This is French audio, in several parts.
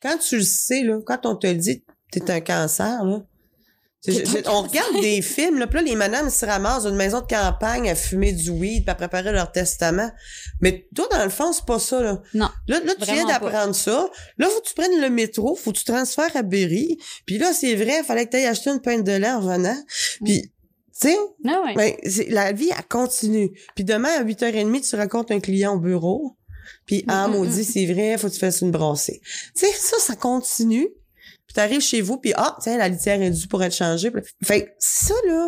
quand tu le sais, là, quand on te le dit, t'es un cancer, là. On regarde des films, là, puis là, les madames se ramassent dans une maison de campagne à fumer du weed, puis à préparer leur testament. Mais toi, dans le fond, c'est pas ça, là. Non. Là, tu viens d'apprendre ça. Là, faut que tu prennes le métro, faut que tu transfères à Berry. Puis là, c'est vrai, il fallait que tu ailles acheter une pinte de lait en revenant. Puis, tu sais, la vie, elle continue. Puis demain, à 8h30, tu rencontres un client au bureau. Puis, maudit, c'est vrai, faut que tu fasses une brassée. Tu sais, ça continue. Puis t'arrives chez vous, puis tiens, la litière est due pour être changée. Fait que ça, là,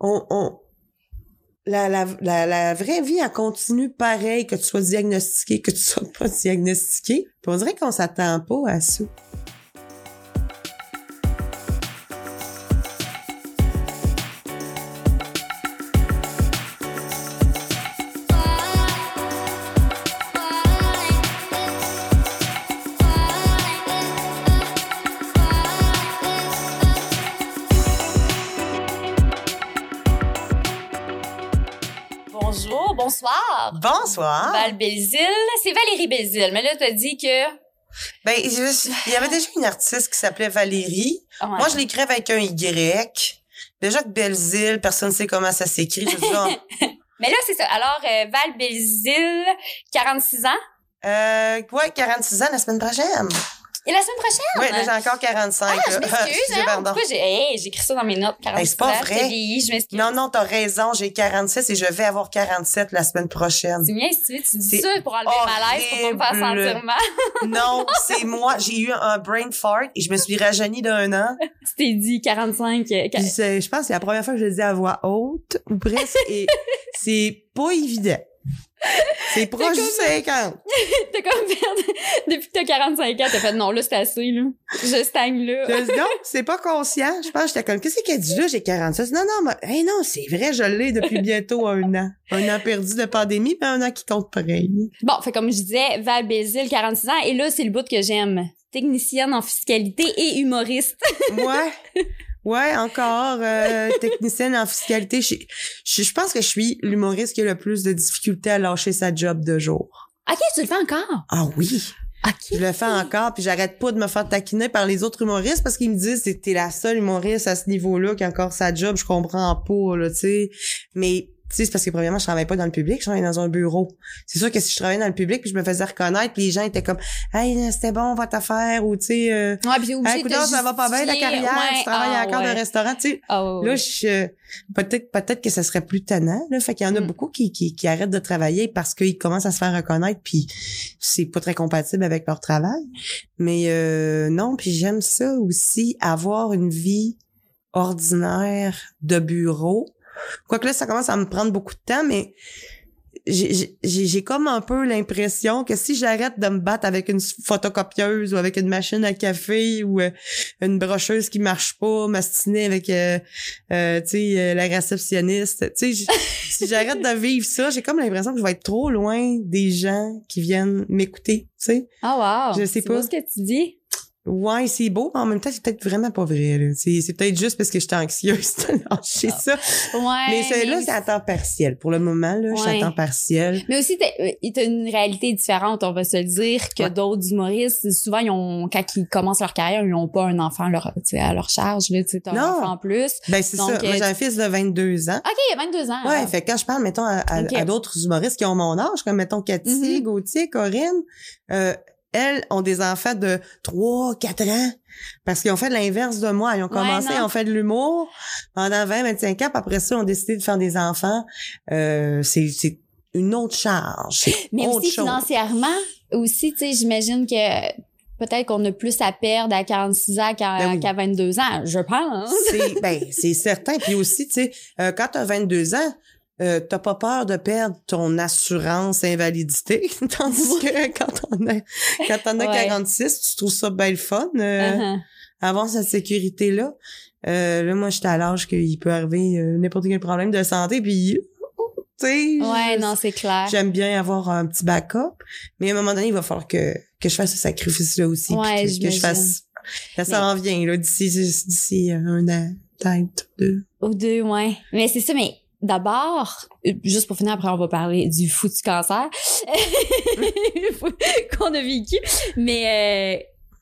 la vraie vie, elle continue pareil, que tu sois diagnostiqué, que tu sois pas diagnostiqué. Puis on dirait qu'on s'attend pas à ça. Bonsoir. Bonsoir. Val Belzile. C'est Valérie Belzile. Mais là, t'as dit que... Ben, il y avait déjà une artiste qui s'appelait Valérie. Ouais. Moi, je l'écrivais avec un Y. Déjà que Belzile, personne ne sait comment ça s'écrit. Je dis, Mais là, c'est ça. Alors, Val Belzile, 46 ans. Ouais, 46 ans la semaine prochaine. Et la semaine prochaine? Oui, là, j'ai encore 45. Je m'excuse, pardon. Pourquoi j'ai écrit ça dans mes notes? 46 c'est pas ans, vrai. j'ai vieilli, je m'excuse. Non, t'as raison, j'ai 46 et je vais avoir 47 la semaine prochaine. C'est bien, si tu dis C'est ça pour enlever le malaise, pour pas me faire sentir mal. Non, c'est moi. J'ai eu un brain fart et je me suis rajeunie d'1 an. Tu t'es dit 45. Je pense que c'est la première fois que je le dis à voix haute, ou presque, et c'est pas évident. C'est proche du 50. T'as comme fait, depuis que t'as 45 ans, t'as fait non, là, c'est assez, là. Je stagne là. Non, c'est pas conscient. Je pense que j'étais comme, qu'est-ce qu'elle dit là? J'ai 46. Non, mais, non, c'est vrai, je l'ai depuis bientôt 1 an. 1 an perdu de pandémie, puis 1 an qui compte pareil. Bon, fait comme je disais, Val Belzile, 46 ans, et là, c'est le bout que j'aime. Technicienne en fiscalité et humoriste. Ouais, encore technicienne en fiscalité. Je pense que je suis l'humoriste qui a le plus de difficultés à lâcher sa job de jour. OK, tu le fais encore? Ah oui. OK. Je le fais encore, puis j'arrête pas de me faire taquiner par les autres humoristes parce qu'ils me disent que t'es la seule humoriste à ce niveau-là qui a encore sa job. Je comprends pas, là, tu sais. Mais tu sais, c'est parce que premièrement, je travaille pas dans le public, je travaille dans un bureau. C'est sûr que si je travaillais dans le public puis je me faisais reconnaître, puis les gens étaient comme hey, c'était bon votre affaire ou tu sais ouais, puis hey, écoute, ça va pas bien la carrière, tu travailles encore dans un restaurant, tu sais. Là, peut-être que ça serait plus tannant, là, fait qu'il y en a beaucoup qui arrêtent de travailler parce qu'ils commencent à se faire reconnaître puis c'est pas très compatible avec leur travail. Mais non, puis j'aime ça aussi avoir une vie ordinaire de bureau. Quoique là, ça commence à me prendre beaucoup de temps, mais j'ai comme un peu l'impression que si j'arrête de me battre avec une photocopieuse ou avec une machine à café ou une brocheuse qui marche pas, m'astiner avec tu sais la réceptionniste, tu sais si j'arrête de vivre ça, j'ai comme l'impression que je vais être trop loin des gens qui viennent m'écouter, tu sais. Ah wow. Je sais pas ce que tu dis. Ouais, c'est beau, mais en même temps, c'est peut-être vraiment pas vrai, là. C'est peut-être juste parce que j'étais anxieuse de lâcher ça. Ouais. Mais là, c'est à temps partiel. Pour le moment, là, je suis à temps partiel. Mais aussi, t'as une réalité différente, on va se le dire, que d'autres humoristes. Souvent, quand ils commencent leur carrière, ils ont pas un enfant à leur charge, là, tu sais, t'as un enfant en plus. Ben, c'est donc, ça. Moi, j'ai un fils de 22 ans. OK, il a 22 ans. Ouais, fait que quand je parle, mettons, à d'autres humoristes qui ont mon âge, comme, mettons, Cathy, Gauthier, Corinne, elles ont des enfants de 3, 4 ans. Parce qu'ils ont fait l'inverse de moi. Ils ont commencé, ils ont fait de l'humour pendant 20, 25 ans. Puis après ça, ils ont décidé de faire des enfants. C'est une autre charge. Mais autre aussi chose. Financièrement, aussi, tu sais, j'imagine que peut-être qu'on a plus à perdre à 46 ans qu'à 22 ans, je pense. C'est certain. Puis aussi, tu sais, quand t'as 22 ans, t'as pas peur de perdre ton assurance invalidité, tandis que quand on a 46, tu trouves ça bien le fun, avoir cette sécurité-là. Là, moi, j'étais à l'âge qu'il peut arriver n'importe quel problème de santé, puis tu sais... Ouais, non, c'est clair. J'aime bien avoir un petit backup, mais à un moment donné, il va falloir que je fasse ce sacrifice-là aussi, puis que je fasse... Ça en vient, là, d'ici 1 an, peut-être 2. Ou 2, ouais. Mais c'est ça, mais... D'abord, juste pour finir, après on va parler du foutu cancer qu'on a vécu. Mais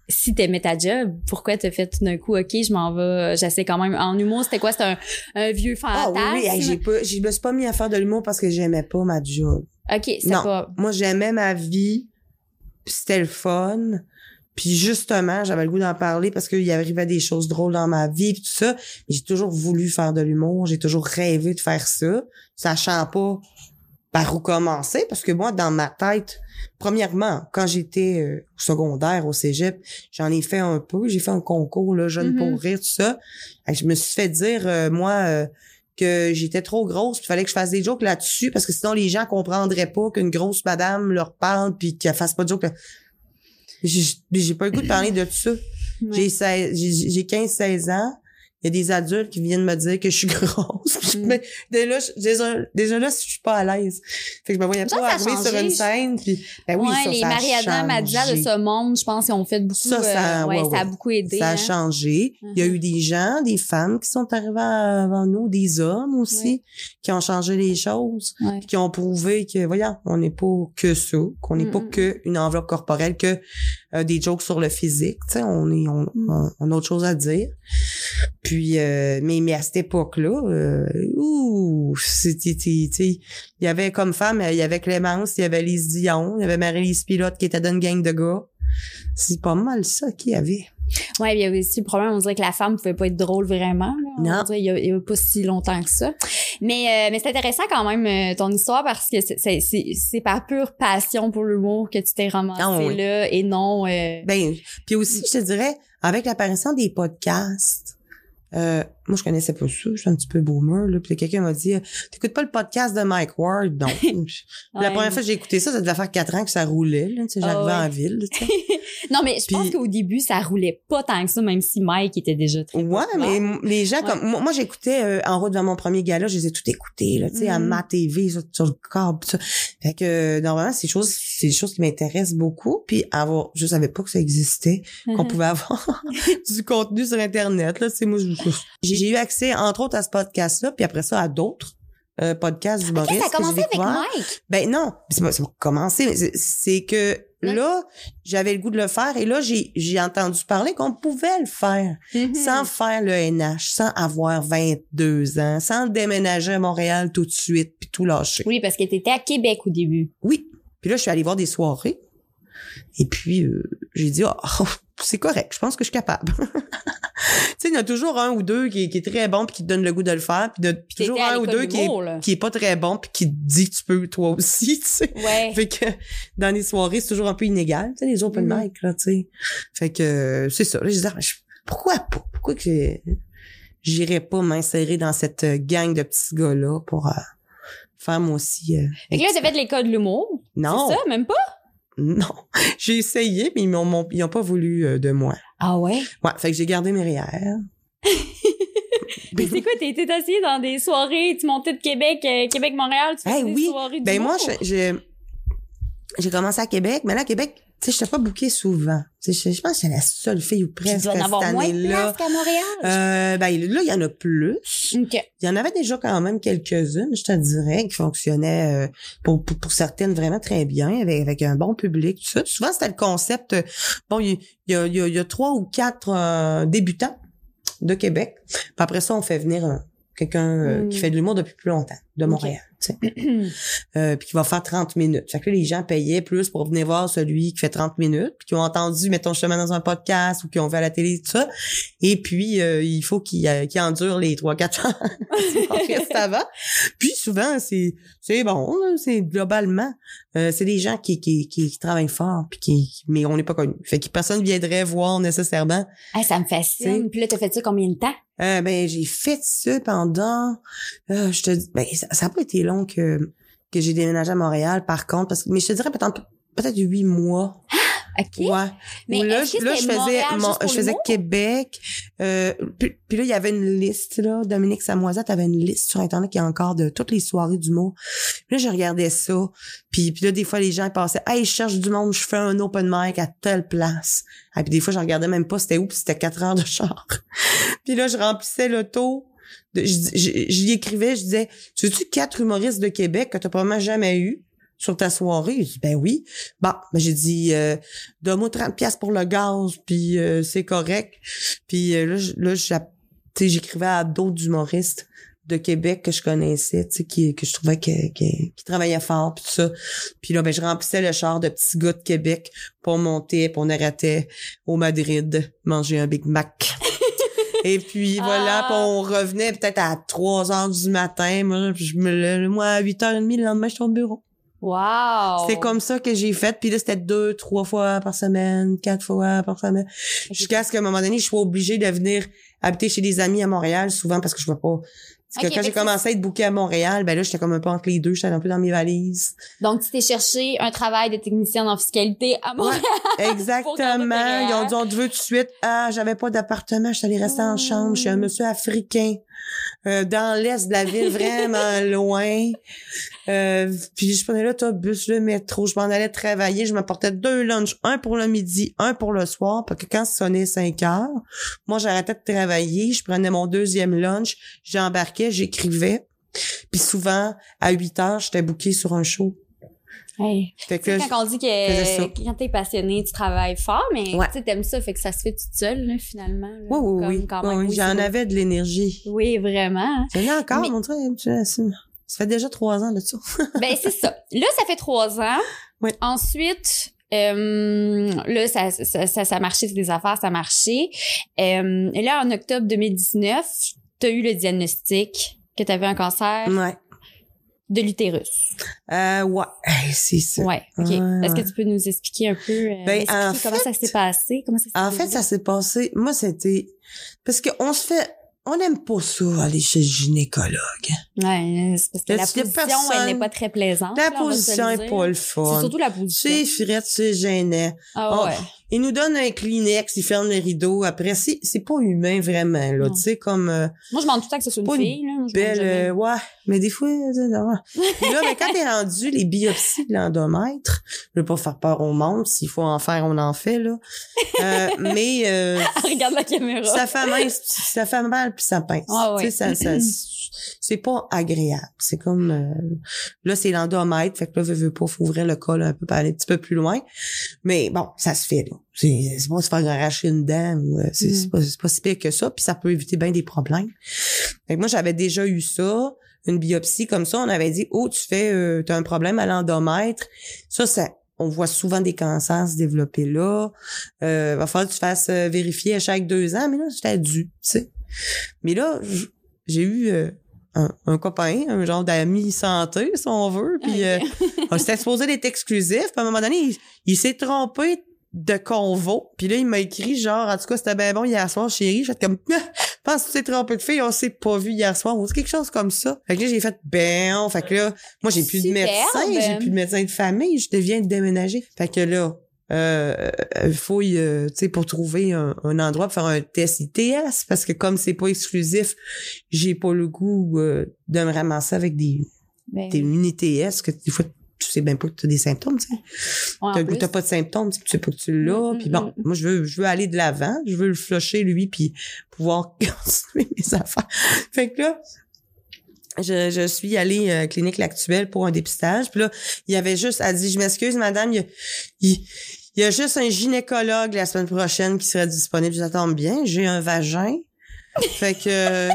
si t'aimais ta job, pourquoi t'as fait tout d'un coup, OK, je m'en vais, j'essaie quand même. En humour, c'était quoi? C'était un vieux fantasme? Ah oui, je me suis pas mis à faire de l'humour parce que j'aimais pas ma job. OK, c'est pas... Moi, j'aimais ma vie, puis c'était le fun. Puis justement, j'avais le goût d'en parler parce qu'il y arrivait des choses drôles dans ma vie pis tout ça. J'ai toujours voulu faire de l'humour, j'ai toujours rêvé de faire ça, sachant pas par où commencer parce que moi, dans ma tête, premièrement, quand j'étais au secondaire, au cégep, j'en ai fait un peu, j'ai fait un concours, là, Jeune pour rire, tout ça. Et je me suis fait dire, que j'étais trop grosse, puis fallait que je fasse des jokes là-dessus parce que sinon les gens comprendraient pas qu'une grosse madame leur parle puis qu'elle fasse pas de jokes. J'ai pas le goût de parler de tout ça. Ouais. J'ai 15-16 ans. Il y a des adultes qui viennent me dire que je suis grosse. Mais déjà là, je suis pas à l'aise. Fait que je me voyais pas arriver sur une scène. Puis, ben oui, ça, les ça Marie-Adam Madia de ce monde, je pense qu'ils ont fait beaucoup. Ça a beaucoup aidé. Ça a changé. Il y a eu des gens, des femmes qui sont arrivées avant nous, des hommes aussi, qui ont changé les choses, qui ont prouvé que, voyons, on n'est pas que ça, qu'on n'est pas que une enveloppe corporelle, que des jokes sur le physique. Tu sais, on a autre chose à dire. Puis mais à cette époque-là, il y avait comme femme, il y avait Clémence, il y avait Lise Dion, il y avait Marie-Lise Pilote qui était d'une gang de gars. C'est pas mal ça qu'il y avait. Ouais, il y avait aussi le problème, on dirait que la femme pouvait pas être drôle vraiment. Là. Non. On dirait il y a pas si longtemps que ça. Mais c'est intéressant quand même ton histoire parce que c'est par pure passion pour l'humour que tu t'es ramassé là et non. Ben puis aussi je te dirais avec l'apparition des podcasts. Moi, je connaissais pas ça. Je suis un petit peu boomer, là. Puis quelqu'un m'a dit, t'écoutes pas le podcast de Mike Ward? Donc, la première fois que j'ai écouté ça devait faire 4 ans que ça roulait, là. Tu sais, j'arrivais en ville, tu sais. Non, mais je pense qu'au début, ça roulait pas tant que ça, même si Mike était déjà très mais les gens comme, moi, j'écoutais, en route vers mon premier gala, je les ai tout écoutés, là, tu sais, à ma TV, sur le câble, ça. Fait que, normalement, c'est des choses qui m'intéressent beaucoup. Puis je savais pas que ça existait, qu'on pouvait avoir du contenu sur Internet, là. Tu sais, moi, j'ai eu accès, entre autres, à ce podcast-là, puis après ça, à d'autres podcasts humoristes. Okay, ça a commencé avec Mike? Ben non, c'est pas commencé. C'est que là, j'avais le goût de le faire et là, j'ai entendu parler qu'on pouvait le faire sans faire le NH, sans avoir 22 ans, sans déménager à Montréal tout de suite puis tout lâcher. Oui, parce que t'étais à Québec au début. Oui. Puis là, je suis allée voir des soirées et puis j'ai dit, c'est correct, je pense que je suis capable. Tu sais, il y en a toujours un ou deux qui est très bon puis qui te donne le goût de le faire, puis toujours un ou deux qui est pas très bon puis qui te dit que tu peux toi aussi, tu sais. Ouais. Fait que dans les soirées, c'est toujours un peu inégal, tu sais, les open mic là, tu sais. Fait que c'est ça. Là, je disais, pourquoi pas? Pourquoi que j'irais pas m'insérer dans cette gang de petits gars-là pour faire moi aussi. Fait que là, t'as fait de l'école de l'humour? Non. C'est ça, même pas? Non. J'ai essayé, mais ils ont pas voulu de moi. Ah ouais? Ouais, fait que j'ai gardé mes REER. Mais c'est quoi, t'es assis dans des soirées, tu montais de Québec-Montréal, tu faisais des soirées d'humour? Moi, j'ai commencé à Québec, mais là, à Québec, tu sais, je t'ai pas booké souvent. Je pense que c'est la seule fille ou presque cette année-là. Tu dois en avoir moins de place qu'à Montréal? Là, il y en a plus. Okay. Il y en avait déjà quand même quelques-unes, je te dirais, qui fonctionnaient pour certaines vraiment très bien, avec un bon public, tout ça. Souvent, c'était le concept. Bon, il y a 3 ou 4 débutants de Québec. Puis après ça, on fait venir quelqu'un qui fait de l'humour depuis plus longtemps, de Montréal. Tu sais. Puis qui va faire 30 minutes. Fait que là, les gens payaient plus pour venir voir celui qui fait 30 minutes, puis qui ont entendu, mettons, justement dans un podcast ou qui ont vu à la télé, tout ça. Et puis, il faut qu'ils endurent les 3-4 ans reste avant. Puis souvent, c'est bon, c'est globalement, c'est des gens qui travaillent fort, puis mais on n'est pas connus. Fait que personne viendrait voir nécessairement. Ah, ça me fascine. Puis là, t'as fait ça combien de temps? J'ai fait ça pendant, je te dis, ça a pas été long que j'ai déménagé à Montréal, par contre, mais je te dirais peut-être 8 mois. OK. Ouais. Mais là, je faisais Québec. Puis là, il y avait une liste, là. Dominique Samoisat avait une liste sur Internet qui est encore de toutes les soirées d'humour. Puis là, je regardais ça. Puis là, des fois, les gens passaient, hey, je cherche du monde, je fais un open mic à telle place. Puis des fois, je regardais même pas c'était où, puis c'était 4 heures de char. Puis là, je remplissais l'auto. J'y écrivais, je disais, tu veux-tu 4 humoristes de Québec que t'as probablement jamais eu? sur ta soirée? J'ai dit, ben oui. Bon, ben j'ai dit, donne-moi 30$ pour le gaz, puis c'est correct. Puis là, j'écrivais à d'autres humoristes de Québec que je connaissais, tu sais, que je trouvais qui travaillaient fort, puis tout ça. Puis là, ben je remplissais le char de petits gars de Québec, puis on montait, puis on arrêtait au Madrid manger un Big Mac. Et puis voilà, puis on revenait peut-être à 3h du matin. Moi, à 8h30, le lendemain, je suis au bureau. Wow! C'est comme ça que j'ai fait. Puis là, c'était 2-3 fois par semaine, 4 fois par semaine. Jusqu'à ce qu'à un moment donné, je sois obligée de venir habiter chez des amis à Montréal, souvent parce que je vois pas... Parce que quand j'ai commencé à être bookée à Montréal, ben là, j'étais comme un peu entre les deux, j'étais un peu dans mes valises. Donc, tu t'es cherché un travail de technicienne en fiscalité à Montréal. Ouais, exactement. Ils ont dit, on te veut tout de suite. Ah, j'avais pas d'appartement, je suis allée rester en chambre. Je suis un monsieur africain. Dans l'est de la ville, vraiment loin. Puis je prenais l'autobus, le métro, je m'en allais travailler, je m'apportais 2 lunchs, un pour le midi, un pour le soir, parce que quand ça sonnait 5h, moi j'arrêtais de travailler, je prenais mon 2e lunch, j'embarquais, j'écrivais, puis souvent à 8h, j'étais bookée sur un show. Hey. Fait que quand on dit que quand t'es passionné, tu travailles fort, mais tu sais, t'aimes ça, fait que ça se fait toute seule, là, finalement. Là, oui. J'en avais de l'énergie. Oui, vraiment. J'en ai encore, mon truc. Ça fait déjà 3 ans de ça. Ben, c'est ça. Là, ça fait 3 ans. Oui. Ensuite, là, ça marchait, c'est des affaires, ça marchait. Et là, en octobre 2019, t'as eu le diagnostic que t'avais un cancer. Ouais. De l'utérus. Ouais, c'est ça. Ouais, OK. Est-ce que tu peux nous expliquer un peu comment ça s'est passé? En fait, ça s'est passé, moi, c'était... Parce que on n'aime pas ça, aller chez le gynécologue. Ouais, c'est parce que la position, elle n'est pas très plaisante. La position est pas le fun. C'est surtout la position. C'est frette, c'est gênant. Ah ouais. Il nous donne un Kleenex, il ferme les rideaux. Après, c'est pas humain, vraiment, là. Tu sais, comme... moi, je demande tout le temps que ce soit une fille, là. Belle, ouais. Mais des fois, là, mais quand t'es rendu les biopsies de l'endomètre, je veux pas faire peur au monde. S'il faut en faire, on en fait, là. Mais... regarde la caméra. Ça fait mal, puis ça pince. Ah ouais. Tu sais, c'est pas agréable. C'est comme... là, c'est l'endomètre. Fait que là, veux pas, faut ouvrir le col un peu, pour aller un petit peu plus loin. Mais bon, ça se fait, là. C'est pas se faire arracher une dent ou c'est pas si pire que ça, puis ça peut éviter bien des problèmes. Fait que moi, j'avais déjà eu ça, une biopsie comme ça, on avait dit t'as un problème à l'endomètre. Ça on voit souvent des cancers se développer là. Va falloir que tu fasses vérifier à chaque 2 ans, mais là, j'étais dû, tu sais. Mais là, j'ai eu un copain, un genre d'ami santé, si on veut, puis on s'était supposé d'être exclusif, puis à un moment donné, il s'est trompé de convo. Puis là, il m'a écrit genre, en tout cas, c'était bien bon hier soir, chérie. J'ai fait comme, pense que tu t'es trompé de fille, on s'est pas vu hier soir, ou quelque chose comme ça. Fait que là, j'ai fait, fait que là, moi, j'ai plus de médecin, j'ai plus de médecin de famille, je deviens de déménager. Fait que là, fouille, tu sais, pour trouver un endroit pour faire un test ITS, parce que comme c'est pas exclusif, j'ai pas le goût de me ramasser avec des ITS, que des fois, tu sais bien pas que tu as des symptômes, tu sais. T'as pas de symptômes, tu sais pas que tu l'as. Puis bon, moi, je veux aller de l'avant. Je veux le flusher, lui, puis pouvoir continuer mes affaires. Fait que là, je suis allée à Clinique L'Actuelle pour un dépistage. Puis là, il y avait juste, elle dit, je m'excuse, madame, il y a juste un gynécologue la semaine prochaine qui serait disponible. Je tombe bien, j'ai un vagin. Fait que...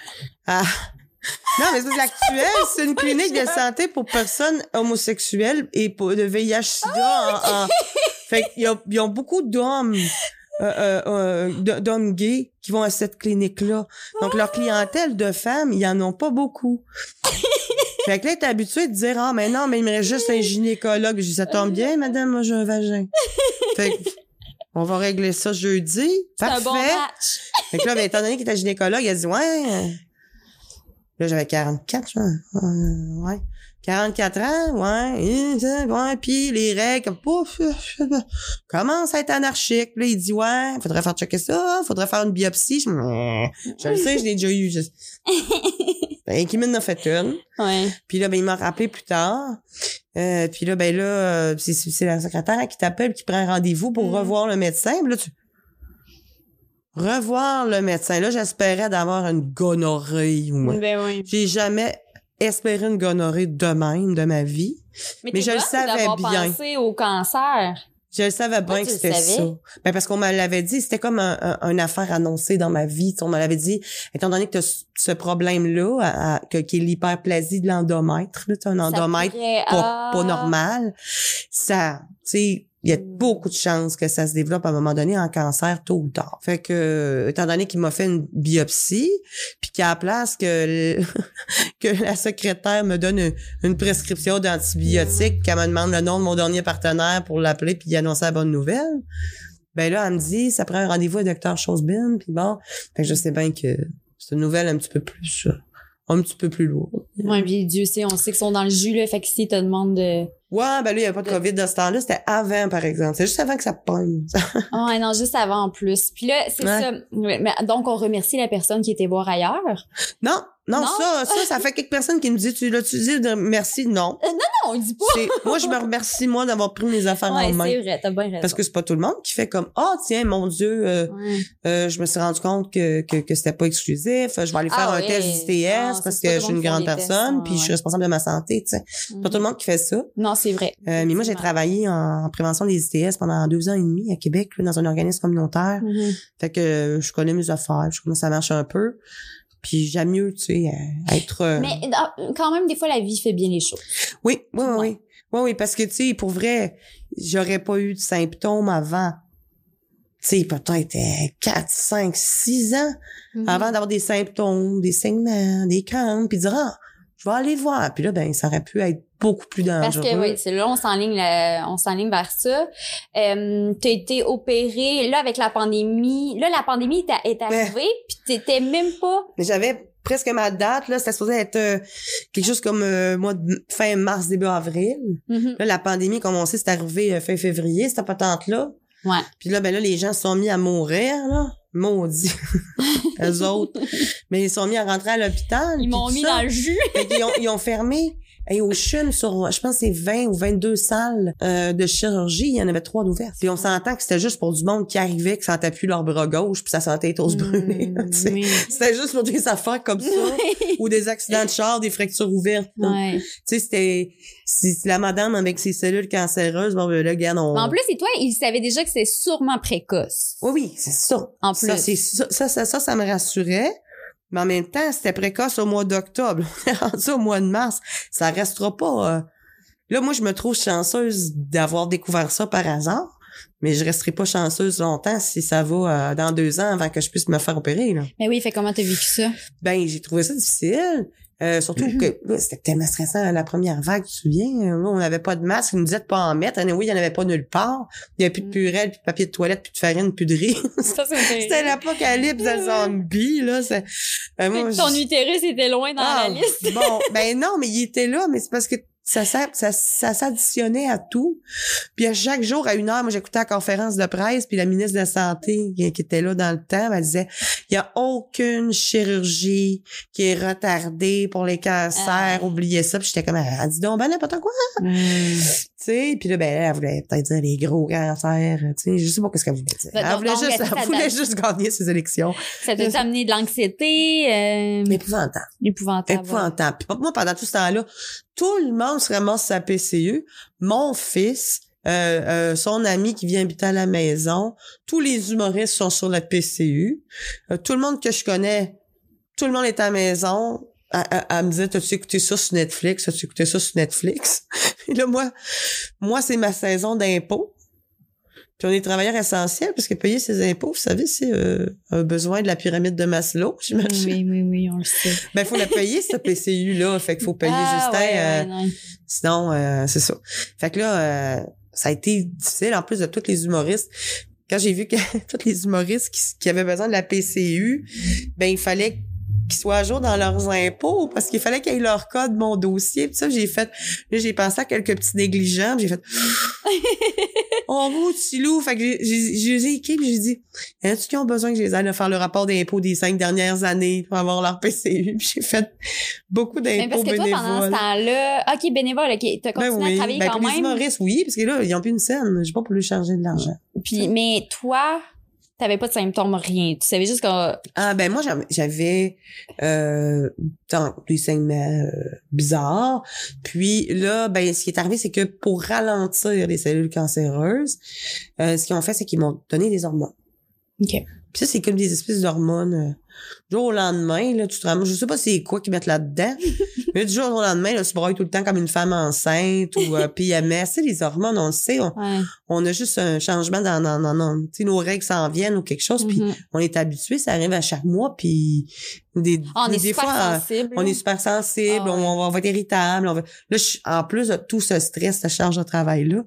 Non, mais c'est L'Actuelle, c'est une clinique de santé pour personnes homosexuelles et pour de VIH/SIDA. Fait qu'ils ont beaucoup d'hommes gays qui vont à cette clinique-là. Donc, leur clientèle de femmes, ils en ont pas beaucoup. Fait que là, t'es habitué de dire, mais non, mais il me reste juste un gynécologue. Je dis, ça tombe bien, madame, moi, j'ai un vagin. Fait que, on va régler ça jeudi. Parfait. C'est un bon match. Fait que là, ben, étant donné qu'il était gynécologue, elle dit, ouais. Là, j'avais 44, ouais. 44 ans, ouais, puis les règles, pouf, commence à être anarchique. Puis là, il dit, ouais, faudrait faire checker ça, faudrait faire une biopsie. Je le sais, je l'ai déjà eu. Qui m'en a fait une. Ouais. Puis là, ben, il m'a rappelé plus tard. Puis là, ben là, c'est la secrétaire qui t'appelle, qui prend rendez-vous pour revoir le médecin. Puis là, revoir le médecin. Là, j'espérais d'avoir une gonorrhée. Ben oui. J'ai jamais espéré une gonorrhée de même de ma vie. Mais je le savais bien. Pensé au cancer. Je le savais bien que c'était ça. Ben parce qu'on me l'avait dit, c'était comme une affaire annoncée dans ma vie. On me l'avait dit, étant donné que tu as ce problème-là, qui est l'hyperplasie de l'endomètre, là, un endomètre pas normal, ça, tu sais, il y a beaucoup de chances que ça se développe à un moment donné en cancer tôt ou tard. Fait que, étant donné qu'il m'a fait une biopsie, puis qu'à la place que la secrétaire me donne une prescription d'antibiotiques, qu'elle me demande le nom de mon dernier partenaire pour l'appeler puis y annoncer la bonne nouvelle, ben là, elle me dit, ça prend un rendez-vous avec Dr. Chosebin, puis bon, fait que je sais bien que c'est une nouvelle un petit peu plus lourde. Ouais, puis Dieu sait, on sait qu'ils sont dans le jus, là, fait que si te demandent de... Ouais, ben là, il n'y a pas de COVID de ce temps-là. C'était avant, par exemple. C'est juste avant que ça pogne. Ouais, non, juste avant en plus. Puis là, c'est ça. Mais, donc, on remercie la personne qui était voir ailleurs. Non, ça fait quelques personnes qui me disent, tu dis merci, non. Non, on dit pas. Moi, je me remercie, moi, d'avoir pris mes affaires en main. C'est vrai, t'as bien raison. Parce que c'est pas tout le monde qui fait comme, tiens, mon Dieu, je me suis rendu compte que c'était pas exclusif. Je vais aller faire un test d'ITS parce que je suis une grande personne puis je suis responsable de ma santé, tu sais. C'est pas tout le monde qui fait ça. Non, c'est vrai. Mais moi, j'ai travaillé en prévention des ITS pendant 2 ans et demi à Québec, là, dans un organisme communautaire. Fait que je connais mes affaires, je sais comment ça marche un peu. Puis j'aime mieux, tu sais, être... Mais quand même, des fois, la vie fait bien les choses. Oui, parce que, tu sais, pour vrai, j'aurais pas eu de symptômes avant. Tu sais, peut-être 4, 5, 6 ans avant d'avoir des symptômes, des saignements, des crampes, puis dire, je vais aller voir. Puis là, ben, ça aurait pu être beaucoup plus dangereux. Parce que oui, c'est là, on s'enligne vers ça. T'as été opérée, là, avec la pandémie. Là, la pandémie est arrivée, puis t'étais même pas... Mais j'avais presque ma date, là, c'était supposé être quelque chose comme fin mars, début avril. Là, la pandémie, comme on sait, c'est arrivé fin février, cette patente-là. Ouais. Puis là, ben là, les gens se sont mis à mourir, là. Maudits. Eux autres. Mais ils sont mis à rentrer à l'hôpital. Ils m'ont mis dans le jus. Ils ont fermé. Et au CHUM, je pense que c'est 20 ou 22 salles de chirurgie, il y en avait 3 d'ouvertes. Puis on s'entend que c'était juste pour du monde qui arrivait, qui sentait plus leur bras gauche, puis ça sentait les tosses brûlées. C'était juste pour des affaires comme ça. Ou des accidents de char, des fractures ouvertes. Tu sais, c'est la madame avec ses cellules cancéreuses. Bon, ben là, regarde, en plus, et toi, il savait déjà que c'était sûrement précoce. Oui, c'est ça. En plus. Ça me rassurait. Mais en même temps, c'était précoce au mois d'octobre. On est rendu au mois de mars. Ça restera pas... Là, moi, je me trouve chanceuse d'avoir découvert ça par hasard. Mais je resterai pas chanceuse longtemps si ça va dans 2 ans avant que je puisse me faire opérer, là. Mais oui, fait comment t'as vécu ça? Ben, j'ai trouvé ça difficile. Surtout que là, c'était tellement stressant la première vague, tu te souviens? Là, on n'avait pas de masque, ils nous disaient de pas en mettre. Oui, il n'y en avait pas nulle part. Il n'y avait plus de purée, plus de papier de toilette, plus de farine, plus de riz. C'était l'apocalypse de zombie, là. Moi, ton utérus était loin dans la liste. Bon, ben non, mais il était là, mais c'est parce que ça s'additionnait à tout. Puis à chaque jour, à 1h, moi, j'écoutais la conférence de presse, puis la ministre de la Santé, qui était là dans le temps, elle disait, il y a aucune chirurgie qui est retardée pour les cancers, oubliez ça. Puis j'étais comme, elle dit donc, ben n'importe quoi. Tu sais, puis là, ben, elle voulait peut-être dire les gros cancers, tu sais, je sais pas ce qu'elle voulait dire. Elle voulait juste gagner ses élections. Ça t'a amené de l'anxiété. Épouvantable. Épouvantable. Puis moi, pendant tout ce temps-là, tout le monde se ramasse sa PCU. Mon fils, son ami qui vient habiter à la maison, tous les humoristes sont sur la PCU. Tout le monde que je connais, tout le monde est à la maison. Elle me disait, t'as-tu écouté ça sur Netflix? T'as-tu écouté ça sur Netflix? Et là, moi, c'est ma saison d'impôts. Puis on est travailleurs essentiels parce que payer ses impôts, vous savez, c'est un besoin de la pyramide de Maslow, j'imagine. Oui, on le sait. Ben, faut la payer, cette PCU-là. Fait qu'il faut payer sinon, c'est ça. Fait que là, ça a été difficile, en plus de tous les humoristes. Quand j'ai vu que tous les humoristes qui avaient besoin de la PCU, ben, il fallait qu'ils soient à jour dans leurs impôts parce qu'il fallait qu'ils aient leur code, mon dossier. Puis ça, j'ai pensé à quelques petits négligents. J'ai fait, mon petit loup. Fait que j'ai écrit puis j'ai dit, est-ce qu'ils ont besoin que je les aille faire le rapport d'impôts des 5 dernières années pour avoir leur PCU? Puis j'ai fait beaucoup d'impôts bénévoles. Mais parce que toi, pendant ce temps-là, OK, bénévole, OK, t'as continué à travailler quand même. Pour les humoristes, oui, parce que là, ils n'ont plus une scène. J'ai pas pu lui charger de l'argent. Puis, mais toi, t'avais pas de symptômes, rien. Tu savais juste que... Ah, ben moi, j'avais des saignements bizarres. Puis là, ben ce qui est arrivé, c'est que pour ralentir les cellules cancéreuses, ce qu'ils ont fait, c'est qu'ils m'ont donné des hormones. OK. Puis ça, c'est comme des espèces d'hormones. Du jour au lendemain, là, tu te ramasses, je sais pas c'est quoi qu'ils mettent là-dedans, mais du jour au lendemain, là, tu brailles tout le temps comme une femme enceinte ou PMS. Tu sais, les hormones, on le sait, on a juste un changement dans tu sais, nos règles s'en viennent ou quelque chose, puis on est habitué, ça arrive à chaque mois, puis des fois, sensible. On est super sensible, on va être irritable. Là, en plus de tout ce stress, cette charge de travail-là,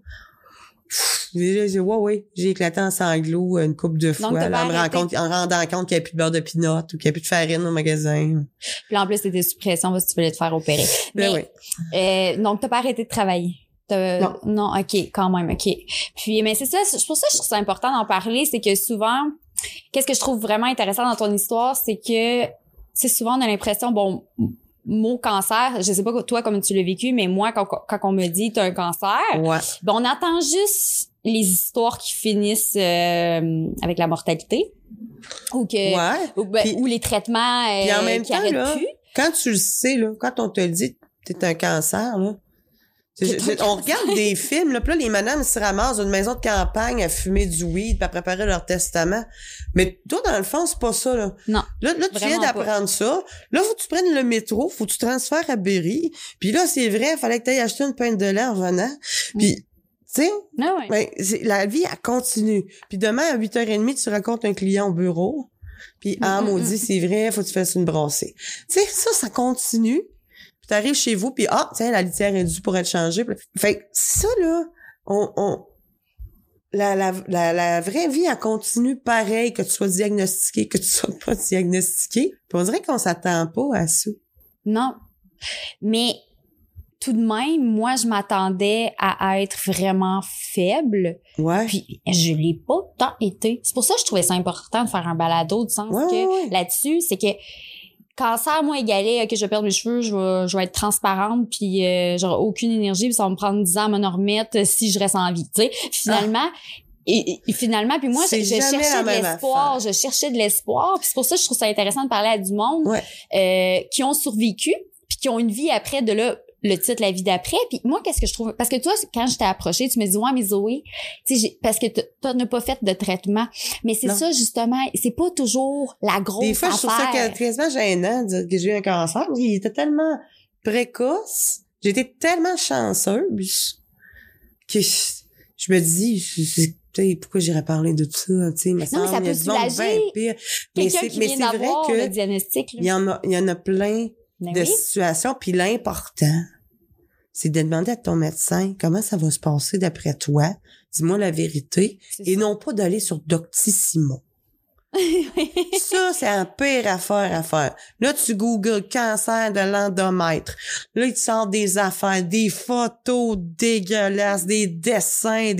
j'ai éclaté en sanglots une couple de fois en me rendant compte qu'il n'y avait plus de beurre de pinot ou qu'il n'y avait plus de farine au magasin. Puis en plus, c'était sous pression parce que tu voulais te faire opérer. Donc, t'as pas arrêté de travailler? Non, OK, quand même, OK. Puis, mais c'est ça, pour ça que je trouve ça important d'en parler, c'est que souvent, qu'est-ce que je trouve vraiment intéressant dans ton histoire, c'est que, souvent on a l'impression, mot cancer, je sais pas toi comment tu l'as vécu, mais moi, quand on me dit t'as un cancer, on attend juste les histoires qui finissent avec la mortalité ou ou les traitements puis en même qui temps, arrêtent là, plus. Quand tu le sais, là, quand on te le dit t'es un cancer, là, on regarde des films, là, puis là, les madames se ramassent d'une maison de campagne à fumer du weed puis à préparer leur testament. Mais toi, dans le fond, c'est pas ça, là. Non. Là tu viens d'apprendre ça. Là, faut que tu prennes le métro, faut que tu transfères à Berry. Puis là, c'est vrai, il fallait que tu ailles acheter une pinte de lait en revenant. Puis, tu sais, la vie, elle continue. Puis demain, à 8h30, tu rencontres un client au bureau. Puis, maudit, c'est vrai, faut que tu fasses une brassée. Tu sais, ça continue. Puis t'arrives chez vous, puis tiens, la litière est due pour être changée. Fait que ça, là, la vraie vie, elle continue pareil, que tu sois diagnostiqué, que tu sois pas diagnostiqué. Puis on dirait qu'on s'attend pas à ça. Non. Mais tout de même, moi, je m'attendais à être vraiment faible. Ouais. Puis je l'ai pas tant été. C'est pour ça que je trouvais ça important de faire un balado, du sens que là-dessus, c'est que cancer, moi, égalé, OK, je vais perdre mes cheveux, je vais être transparente, puis j'aurai aucune énergie, puis ça va me prendre 10 ans à m'en remettre si je reste en vie, tu sais. Finalement, et finalement, puis moi, je cherchais de l'espoir, puis c'est pour ça que je trouve ça intéressant de parler à du monde qui ont survécu, puis qui ont une vie après, de là, le titre La vie d'après. Puis moi, qu'est-ce que je trouve... Parce que toi, quand je t'ai approchée, tu me dis, ouais, mais Zoé, tu sais, parce que toi, n'as pas fait de traitement. Mais c'est ça, justement, c'est pas toujours la grosse affaire. Des fois, je trouve ça quasiment gênant de dire que j'ai eu un cancer. Il était tellement précoce. J'étais tellement chanceuse que je me dis... pourquoi j'irais parler de tout ça, tu sais, mais ça peut soulager quelqu'un qui vient d'avoir le diagnostic. Il y en a plein de situations, puis l'important, c'est de demander à ton médecin comment ça va se passer d'après toi. Dis-moi la vérité. Et non pas d'aller sur Doctissimo. Ça, c'est un pire affaire à faire. Là, tu googles cancer de l'endomètre. Là, il te sort des affaires, des photos dégueulasses, des dessins,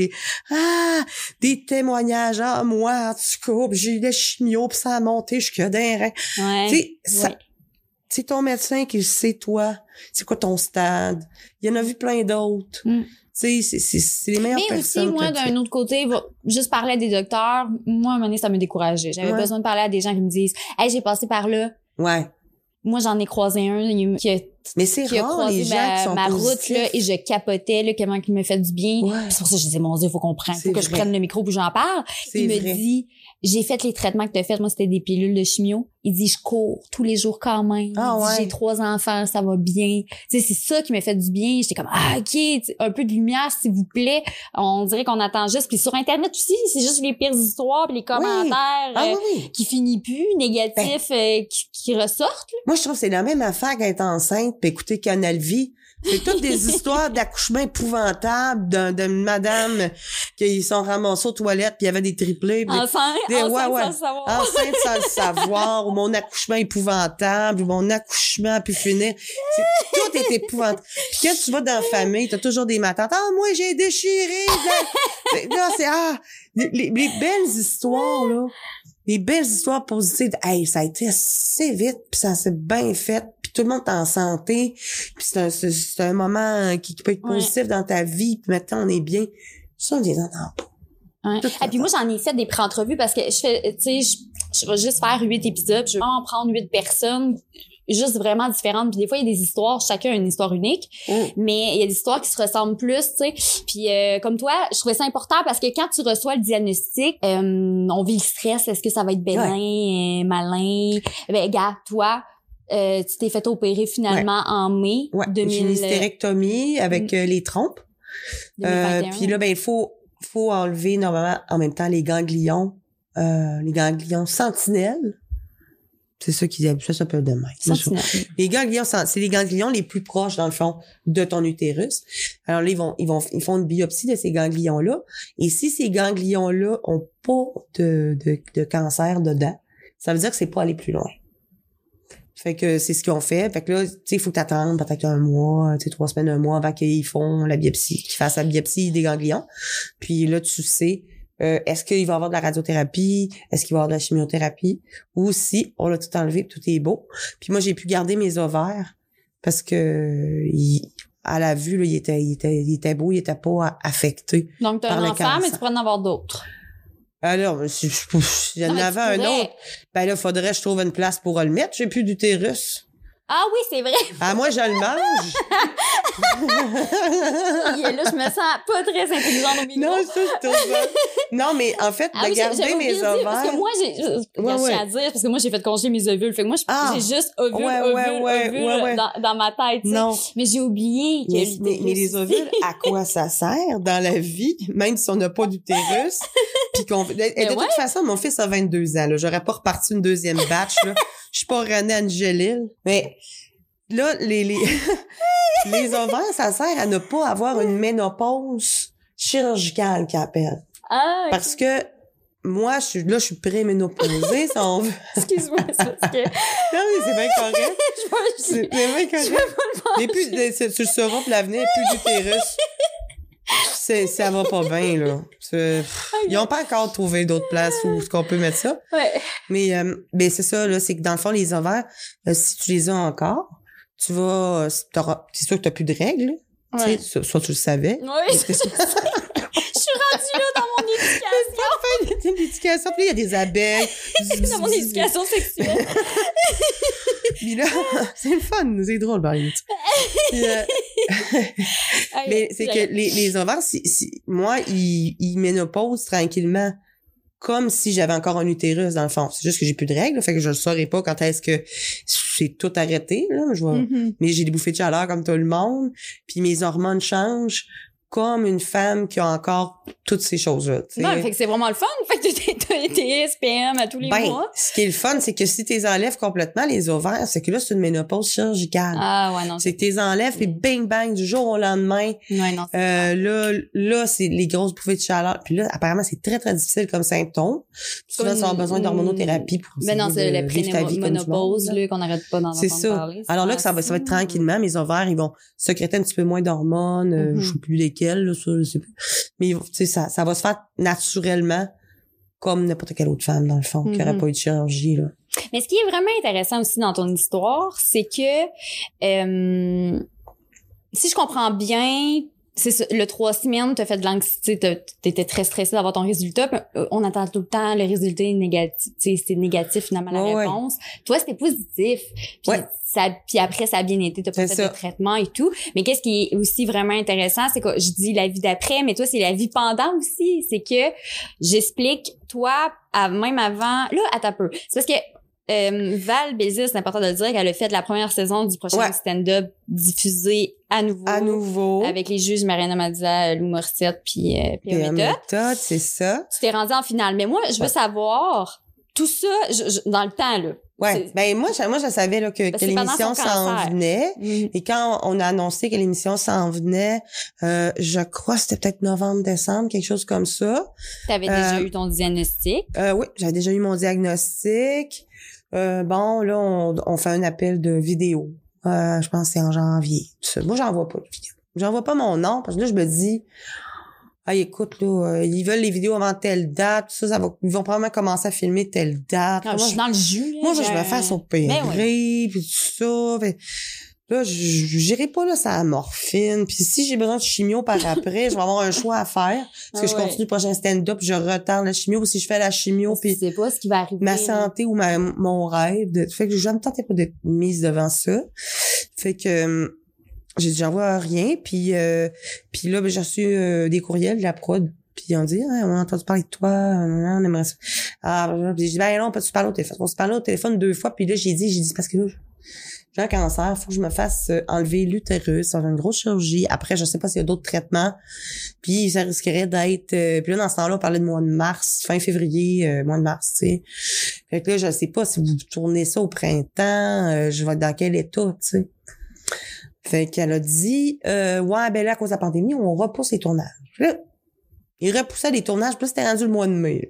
des témoignages. Ah, moi, en tout cas, j'ai eu la chimio, puis ça a monté jusqu'à des reins. Tu sais, c'est ton médecin qui le sait, toi. C'est quoi ton stade? Il y en a vu plein d'autres. Tu sais, c'est les meilleures personnes. Mais aussi, moi, d'un autre côté, juste parler à des docteurs, moi, à un moment donné, ça m'a découragée. J'avais besoin de parler à des gens qui me disent « Hey, j'ai passé par là. » Ouais. Moi, j'en ai croisé un qui a croisé les gens qui sont ma route, là, et je capotais, là, comment il me fait du bien. C'est pour ça que je disais, mon Dieu, faut qu'on prenne, faut que je prenne le micro puis j'en parle. Il me dit, j'ai fait les traitements que t'as fait. Moi, c'était des pilules de chimio. Il dit, je cours tous les jours quand même. Il dit, j'ai 3 enfants, ça va bien. Tu sais, c'est ça qui m'a fait du bien. J'étais comme, OK, un peu de lumière, s'il vous plaît. On dirait qu'on attend juste. Puis sur Internet aussi, c'est juste les pires histoires puis les commentaires qui finissent plus, négatifs, qui ressortent. Là. Moi, je trouve que c'est la même affaire qu'être enceinte puis écouter Canal Vie. C'est toutes des histoires d'accouchement épouvantables de madame qui sont ramassées aux toilettes puis il y avait des triplés. Enceinte sans le savoir. Enceinte sans le savoir, ou mon accouchement épouvantable, ou mon accouchement a pu finir. Tout est épouvantable. Puis quand tu vas dans la famille, t'as toujours des matantes. Ah, moi, j'ai déchiré. Là, c'est, les belles histoires, là. Les belles histoires positives. Hey, ça a été assez vite puis ça s'est bien fait. Tout le monde est en santé, puis c'est un moment qui peut être positif dans ta vie, puis maintenant on est bien. Ça, on les entend pas. Ouais. Et puis moi, j'en ai fait des pré-entrevues parce que je vais juste faire 8 épisodes, je vais vraiment prendre 8 personnes juste vraiment différentes. Puis des fois, il y a des histoires, chacun a une histoire unique, mais il y a des histoires qui se ressemblent plus, tu sais. Puis comme toi, je trouvais ça important parce que quand tu reçois le diagnostic, on vit le stress, est-ce que ça va être bénin, malin? Ben, gars, toi, tu t'es fait opérer finalement en mai 2000. J'ai une hystérectomie avec les trompes. Puis là, ben, il faut enlever normalement en même temps les ganglions sentinelles. C'est ça qu'ils appellent, ça s'appelle de même. Les ganglions, c'est les ganglions les plus proches, dans le fond, de ton utérus. Alors là, ils font une biopsie de ces ganglions-là. Et si ces ganglions-là ont pas de cancer dedans, ça veut dire que c'est pas aller plus loin. Fait que c'est ce qu'ils ont fait. Fait que là, tu sais, il faut que t'attendes peut-être 1 mois, 3 semaines, 1 mois avant qu'ils font la biopsie, qu'ils fassent la biopsie des ganglions. Puis là, tu sais, est-ce qu'il va y avoir de la radiothérapie? Est-ce qu'il va y avoir de la chimiothérapie? Ou si on l'a tout enlevé, tout est beau. Puis moi, j'ai pu garder mes ovaires parce que à la vue, là, il était beau, il était pas affecté. Donc, t'as un enfant, mais tu pourrais en avoir d'autres. Alors, si j'en avais un autre, ben là, faudrait que je trouve une place pour le mettre. J'ai plus d'utérus. Ah oui, c'est vrai. Ah, moi, je le mange. Là, je me sens pas très intelligente au micro. Non, ça, je trouve ça. Non, mais en fait, de garder mes ovaires. Parce que moi, j'ai à dire, parce que moi, j'ai fait congeler mes ovules. Fait que moi, j'ai juste ovule dans ma tête, tu sais. Mais j'ai oublié que mais les ovules, à quoi ça sert dans la vie, même si on n'a pas d'utérus? Puis de toute façon, mon fils a 22 ans, là. J'aurais pas reparti une deuxième batch, là. Je suis pas René Angélil. Mais, là, les ovaires, ça sert à ne pas avoir une ménopause chirurgicale, qu'ils appellent. Ah, okay. Parce que moi, je suis pré-ménopausée, si on veut. Excuse-moi, c'est parce que... Non, mais c'est bien correct. C'est bien correct. Et puis, tu le sauras pour l'avenir, plus d'utérus. Ça va pas bien, là. Ils ont pas encore trouvé d'autres places où ce qu'on peut mettre ça. Ouais. Mais c'est ça, là, c'est que dans le fond, les ovaires, si tu les as encore, c'est sûr que t'as plus de règles. Ouais. Tu sais, soit tu le savais. Oui. Je suis rendue là dans mon éducation. Une éducation. Puis il y a des abeilles. Dans mon éducation sexuelle. Puis là, c'est le fun, c'est drôle, Marie. Mais c'est que les ovaires, moi, ils ménopausent tranquillement, comme si j'avais encore un utérus dans le fond. C'est juste que j'ai plus de règles, fait que je le saurais pas quand est-ce que c'est tout arrêté, là. Mais j'ai des bouffées de chaleur comme tout le monde, puis mes hormones changent comme une femme qui a encore toutes ces choses-là. T'sais. Non, fait que c'est vraiment le fun. Fait que t'as tes SPM à tous les mois. Ce qui est le fun, c'est que si t'es enlèves complètement les ovaires, c'est que là, c'est une ménopause chirurgicale. Ah, ouais, non. C'est que t'es enlèves, puis bang, bang, du jour au lendemain. Ouais, non. Là, c'est les grosses bouffées de chaleur. Puis là, apparemment, c'est très, très difficile comme symptôme. Souvent, ça a besoin d'hormonothérapie pour mais non, c'est la pré-ménopause, là, qu'on n'arrête pas d'en entendre parler. Alors là, que ça va être tranquillement. Mes ovaires, ils vont sécréter un petit peu moins d'hormones. Je sais plus lesquelles, là, ça, je sais plus. Mais, tu sais, ça va se faire naturellement comme n'importe quelle autre femme, dans le fond, qui n'aurait pas eu de chirurgie, là. Mais ce qui est vraiment intéressant aussi dans ton histoire, c'est que si je comprends bien, c'est ça, le 3 semaines, t'as fait de l'anxiété, t'étais très stressée d'avoir ton résultat. On attend tout le temps le résultat est négatif, c'est négatif finalement la réponse. Toi, c'était positif. Puis après, ça a bien été, t'as pas fait de traitement et tout. Mais qu'est-ce qui est aussi vraiment intéressant, c'est que je dis la vie d'après, mais toi, c'est la vie pendant aussi. C'est que j'explique, toi, même avant, là, attends un peu. C'est parce que Val Bézil, c'est important de le dire qu'elle a fait la première saison du prochain stand-up diffusé à nouveau avec les juges Mariana Mazza, Lou Morissette puis méthode, c'est ça. Tu t'es rendu en finale, mais moi je veux savoir tout ça dans le temps là. Ouais, ben moi je savais là que l'émission s'en venait et quand on a annoncé que l'émission s'en venait, je crois que c'était peut-être novembre-décembre, quelque chose comme ça. T'avais déjà eu ton diagnostic? Oui, j'avais déjà eu mon diagnostic. Bon, là, on fait un appel de vidéo. Je pense que c'est en janvier. Moi, j'envoie pas de vidéo. J'envoie pas mon nom parce que là, je me dis, écoute, là, ils veulent les vidéos avant telle date, ça va, ils vont probablement commencer à filmer telle date. Non, je suis dans le jus. Moi, je vais faire s'opérer, puis tout ça. là, j'irai pas là, ça la morphine. Puis si j'ai besoin de chimio par après, je vais avoir un choix à faire. Est-ce que je continue le prochain stand-up, je retarde la chimio, ou si je fais la chimio, puis tu sais pas ce qui va arriver. Ma santé ou mon rêve. Fait que je me tentais pas d'être mise devant ça. Fait que j'ai dit, j'envoie rien. Puis là, ben, j'ai reçu des courriels de la prod. Puis on dit, on a entendu parler de toi, on aimerait ça. Puis j'ai dit, ben non, on peut se parler au téléphone. On se parlait au téléphone 2 fois. Puis là, j'ai dit, parce que là, j'ai un cancer, faut que je me fasse enlever l'utérus, c'est une grosse chirurgie. Après, je sais pas s'il y a d'autres traitements. Puis ça risquerait d'être... puis là, dans ce temps-là, on parlait de mois de mars, fin février, mois de mars, tu sais. Fait que là, je sais pas si vous tournez ça au printemps, je vais être dans quel état, tu sais. Fait qu'elle a dit, ouais, ben là, à cause de la pandémie, on repousse les tournages. Là, il repoussait les tournages, puis là, c'était rendu le mois de mai.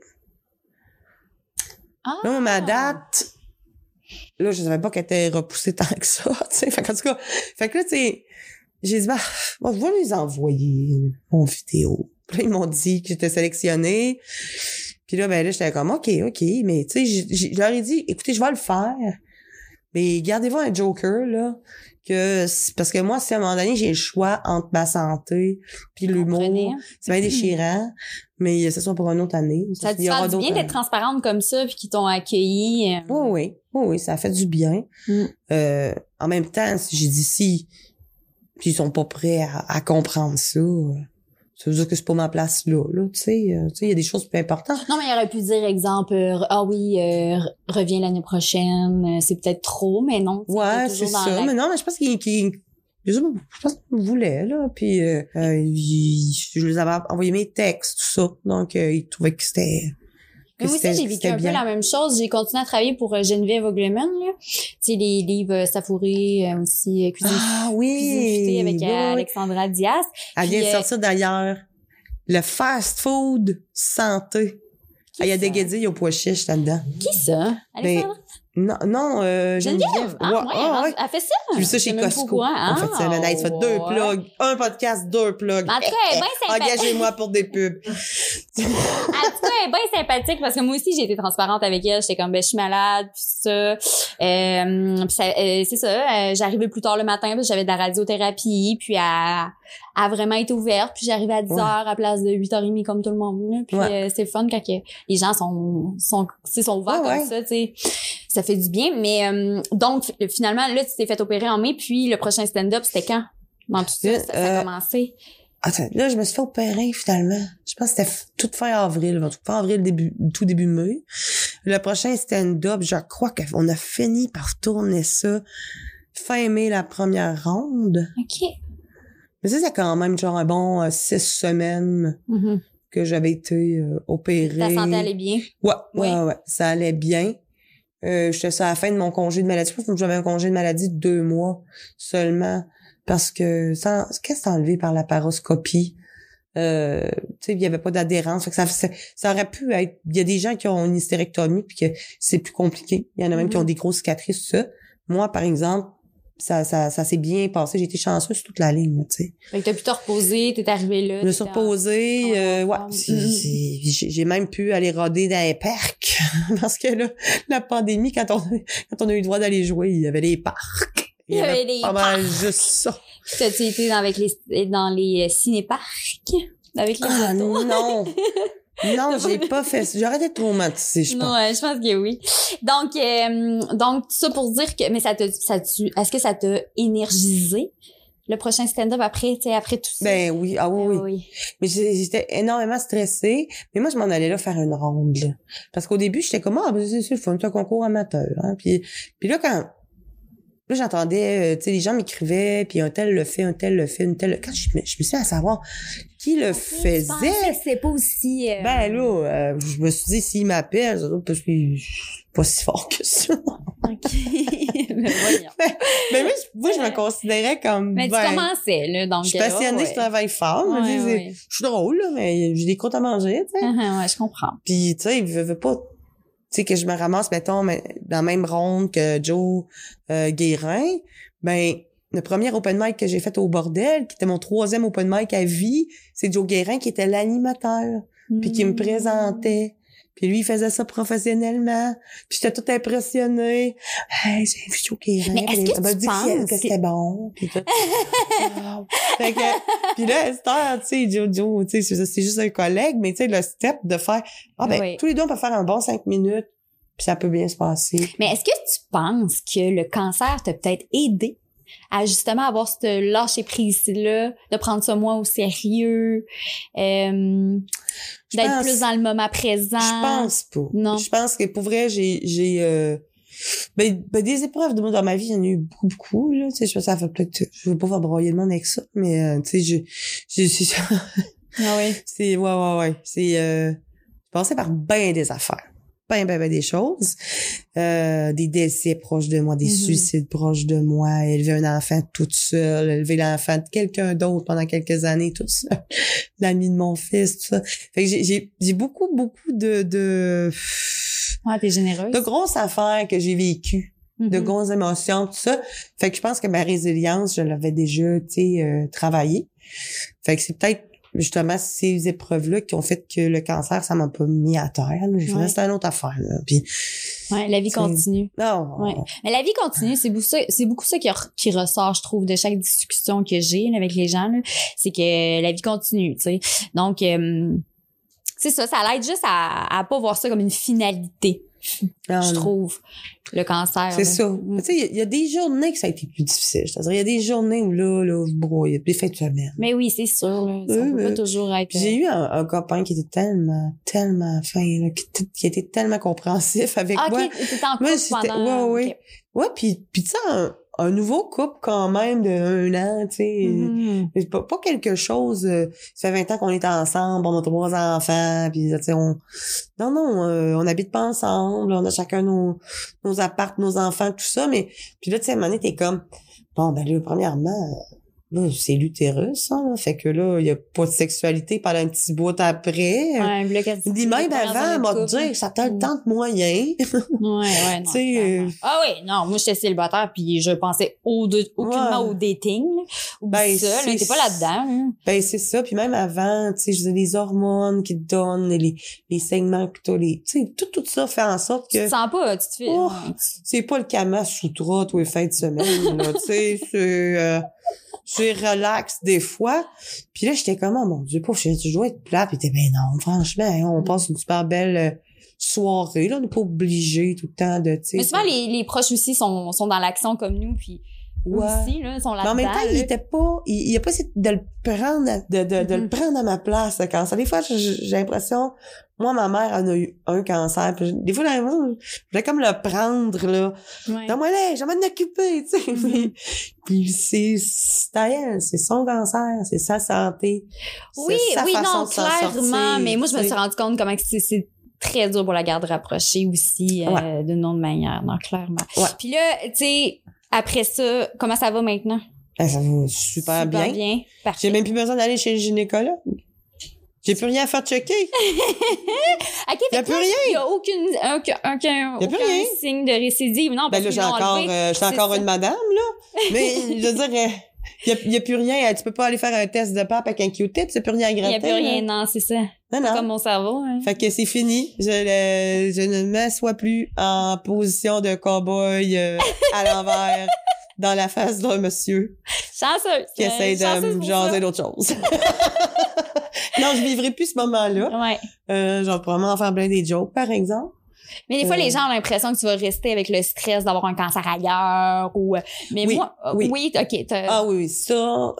Ah. Là, ma date... Là, je savais pas qu'elle était repoussée tant que ça, tu sais. Fait qu'en tout cas, fait que là, tu sais, j'ai dit, je vais les envoyer mon vidéo. Puis là, ils m'ont dit que j'étais sélectionnée. Puis là, ben là, j'étais comme, OK, mais tu sais, je leur ai dit, écoutez, je vais le faire. Mais gardez-vous un joker, là, parce que moi, si à un moment donné, j'ai le choix entre ma santé puis l'humour, c'est bien déchirant, mais ce sera pour une autre année. Ça te fait du bien d'être transparente comme ça puis qu'ils t'ont accueilli. Oui, ça fait du bien. En même temps, j'ai dit puis ils sont pas prêts à comprendre ça. Ça veut dire que c'est pas ma place là, tu sais, il y a des choses plus importantes. Non, mais il aurait pu dire, exemple, reviens l'année prochaine, c'est peut-être trop, mais non. Ouais, c'est ça, mais non, mais je pense je pense qu'ils voulaient, là, puis je les avais envoyé mes textes, tout ça, donc ils trouvaient que c'était... Mais moi aussi, j'ai vécu un peu la même chose. J'ai continué à travailler pour Geneviève Ogleman, là. Tu sais, les livres Safouré, aussi Cuisine futée avec Alexandra Diaz. Elle vient de sortir d'ailleurs le fast food santé. Il y a des guédilles, il y a au pois chiche là-dedans. Qui ça? Alexandra? Non, Geneviève. Ouais. Elle fait ça? J'ai vu ça chez Costco. En fait, c'est nice. Fait 2 plugs. Un podcast, 2 plugs. En tout cas, elle est bien sympathique. Engagez-moi pour des pubs. En tout cas, elle est bien sympathique parce que moi aussi, j'ai été transparente avec elle. J'étais comme, je suis malade, puis ça. C'est ça. J'arrivais plus tard le matin parce que j'avais de la radiothérapie, puis elle a vraiment été ouverte, puis j'arrivais à 10h à place de 8h30 comme tout le monde. Là. Puis c'est fun quand les gens sont ouverts comme ça, tu sais. Ça fait du bien, mais donc finalement là tu t'es fait opérer en mai, puis le prochain stand-up c'était quand? Dans tout ça, ça a commencé. Attends, là je me suis fait opérer finalement. Je pense que c'était tout fin avril, tout début mai. Le prochain stand-up, je crois qu'on a fini par tourner ça fin mai la première ronde. OK. Mais ça c'est quand même genre un bon 6 semaines. Que j'avais été opérée. Ta santé allait bien? Ouais, ça allait bien. J'étais à la fin de mon congé de maladie. Je pense que j'avais un congé de maladie de 2 mois seulement parce que qu'est-ce que c'est enlevé par la paroscopie? Tu sais, il y avait pas d'adhérence. Fait que ça aurait pu être... Il y a des gens qui ont une hystérectomie puis que c'est plus compliqué. Il y en a même qui ont des grosses cicatrices, tout ça. Moi, par exemple, ça s'est bien passé. J'ai été chanceuse sur toute la ligne, tu sais. Fait que t'as pu te reposer, t'es arrivé là. Je me suis reposée, j'ai même pu aller roder dans les parcs. Parce que là, la pandémie, quand on a eu le droit d'aller jouer, il y avait les parcs. Il y avait des pas mal juste ça. T'as-tu été dans les ciné-parcs? Avec les autos? Non, j'ai pas fait ça. J'aurais été traumatisée, je pense. Ouais, je pense que oui. Donc, tout ça pour dire que, mais est-ce que ça t'a énergisé? Le prochain stand-up après tout ça? Ben oui, oui. Mais j'étais énormément stressée. Mais moi, je m'en allais là faire une ronde, là. Parce qu'au début, j'étais comme, c'est le fun, c'est un concours amateur, hein. Puis là, là, j'entendais, tu sais, les gens m'écrivaient, puis un tel le fait. Quand je me suis mis à savoir qui le faisait. C'est pas aussi... Ben là, je me suis dit, s'il m'appelle, parce que je suis pas si fort que ça. OK. Voyons. Mais moi, je me considérais comme... Mais tu commençais, là, donc... Je suis passionnée, je travaille fort. Je suis drôle, là, mais j'ai des croûtes à manger, tu sais. Ouais, je comprends. Puis, tu sais, il veut pas... Tu sais, que je me ramasse, mettons, dans la même ronde que Joe Guérin, ben, le premier open mic que j'ai fait au Bordel, qui était mon 3e open mic à vie, c'est Joe Guérin qui était l'animateur, puis qui me présentait. Puis lui, il faisait ça professionnellement. Puis j'étais toute impressionnée. Hey, j'ai vu choquer. Mais est-ce que tu penses que c'était bon? Puis tout. Fait que, puis là, Esther, tu sais, Jojo, tu sais, c'est juste un collègue, mais tu sais, le step de faire, tous les deux, on peut faire un bon 5 minutes, puis ça peut bien se passer. Mais est-ce que tu penses que le cancer t'a peut-être aidé à justement avoir ce lâcher-prise-là, de prendre ça moins au sérieux, d'être plus dans le moment présent? Je pense pas. Non. Je pense que pour vrai, j'ai des épreuves dans ma vie, j'en ai eu beaucoup, là. Tu sais, ça fait peut-être, je veux pas faire broyer le monde avec ça, mais, tu sais, j'ai ah oui. C'est, ouais. C'est, je passais par bien des affaires. Ben des choses. Des décès proches de moi, des suicides proches de moi, élever un enfant toute seule, élever l'enfant de quelqu'un d'autre pendant quelques années toute seule, l'ami de mon fils, tout ça. Fait que j'ai beaucoup de ouais, t'es généreuse. De grosses affaires que j'ai vécues, de grosses émotions, tout ça. Fait que je pense que ma résilience, je l'avais déjà, tu sais, travaillée. Fait que c'est peut-être justement ces épreuves-là qui ont fait que le cancer, ça m'a pas mis à terre. J'ai fait, c'était une autre affaire, là. Puis, ouais, la vie continue. Non. Ouais. Mais la vie continue, c'est beaucoup ça qui ressort, je trouve, de chaque discussion que j'ai là, avec les gens, là. C'est que la vie continue, tu sais. Donc, c'est ça l'aide juste à pas voir ça comme une finalité. Je trouve, le cancer. C'est ça. Tu sais, il y a des journées que ça a été plus difficile. C'est-à-dire, il y a des journées où là, je brouille, des fins de semaine. Mais oui, c'est sûr, là. Ça peut pas toujours être... J'ai eu un copain qui était tellement fin, là, qui était tellement compréhensif avec moi. OK, t'étais en couple pendant... Ouais. Okay. Ouais, puis tu sais, un nouveau couple quand même de 1 an, tu sais, pas quelque chose, ça fait 20 ans qu'on est ensemble, on a 3 enfants, puis tu sais, on habite pas ensemble, on a chacun nos apparts, nos enfants, tout ça, mais puis là, tu sais, à un moment donné, t'es comme, bon, ben là, premièrement, là, c'est l'utérus, ça, là. Fait que là, il y a pas de sexualité pendant un petit bout après. Ouais, il dit même avant, m'a dit que ça t'a le temps de moyen. Ouais, non. Ah oui, non, moi, j'étais célibataire puis je pensais aucunement au dating, ou ça, là, t'es pas là-dedans, là. Ben, c'est ça. Puis même avant, tu sais, je disais, les hormones qui te donnent, les saignements que t'as, tu sais, tout ça fait en sorte que... Tu te sens pas, tu te fais... c'est pas le Kama Sutra, tous les fins de semaine, là, tu sais, c'est relax des fois. Puis là, j'étais comme, oh mon Dieu, pauvre, je dois être plate. Puis t'es, ben non, franchement, on passe une super belle soirée, là. On n'est pas obligé tout le temps de, tu sais. Mais souvent, les proches aussi sont dans l'action comme nous, puis aussi, là, sont là-dedans. Mais en même temps, il était pas, il a pas essayé de le prendre, de le prendre à ma place, le cancer. Des fois, j'ai l'impression, moi, ma mère en a eu un cancer. Puis des fois, je voulais comme le prendre, là. Ouais. Donc, moi, là, j'ai envie de m'occuper, tu sais. Puis c'est son cancer, c'est sa santé. Oui, non, clairement. Mais moi, je me suis rendu compte comment c'est très dur pour la garde rapprochée aussi, d'une autre manière. Non, clairement. Ouais. Puis là, tu sais, après ça, comment ça va maintenant? Ça va super bien. Parfait. J'ai même plus besoin d'aller chez le gynécologue. J'ai plus rien à faire checker. OK, il y a plus rien. Il y a aucun signe de récidive. Non, parce là, j'ai encore une madame, là. Mais, je veux dire, il y a plus rien. Tu peux pas aller faire un test de pape avec un Q-tip, c'est plus rien à gratter. Il y a plus rien, non, c'est ça. Non. Comme mon cerveau, hein. Fait que c'est fini. Je ne m'assois plus en position de cow-boy à l'envers dans la face d'un monsieur. Chanceuse. Qui essaie de me jaser d'autre chose. Non, je vivrai plus ce moment-là. Ouais. Je vais probablement faire plein des jokes, par exemple. Mais des fois, les gens ont l'impression que tu vas rester avec le stress d'avoir un cancer ailleurs ou... Mais oui, moi... Oui, OK. Ah oui, ça...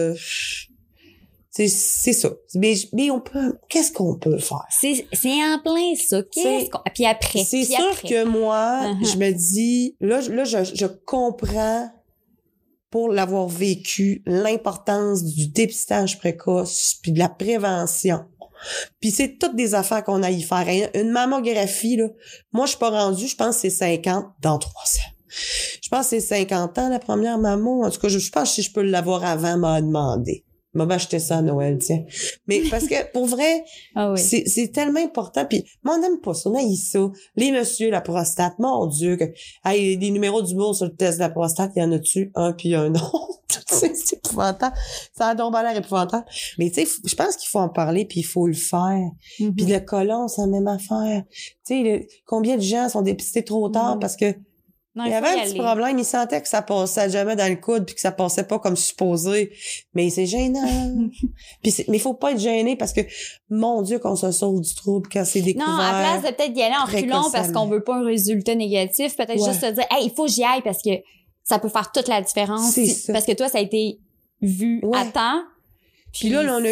c'est ça. Mais qu'est-ce qu'on peut faire? C'est en plein ça. Puis après. C'est sûr que moi, je me dis... Là, je comprends, pour l'avoir vécu, l'importance du dépistage précoce puis de la prévention. Puis c'est toutes des affaires qu'on a y faire. Une mammographie, là, moi, je suis pas rendue, je pense que c'est 50 dans 3 ans. Je pense que c'est 50 ans, la première mammo. En tout cas, je pense que si je peux l'avoir avant, m'a demandé. Maman acheté ça à Noël, tiens. Mais parce que, pour vrai, c'est tellement important. Puis, moi, on n'aime pas ça. On haït ça. Les messieurs, la prostate, mon Dieu, des numéros d'humour sur le test de la prostate, il y en a-tu un puis un autre? C'est épouvantable. Ça a donc l'air épouvantable. Mais tu sais, je pense qu'il faut en parler puis il faut le faire. Puis le côlon, c'est la même affaire. Tu sais, combien de gens sont dépistés trop tard parce que il y avait un petit problème, il sentait que ça passait jamais dans le coude puis que ça passait pas comme supposé. Mais c'est gênant. Mais il faut pas être gêné parce que, mon Dieu, qu'on se sauve du trouble quand c'est découvert. Non, à place de peut-être y aller en reculons parce qu'on veut pas un résultat négatif, peut-être juste se dire, hey, il faut que j'y aille parce que ça peut faire toute la différence. Parce que toi, ça a été vu à temps. Puis là, on a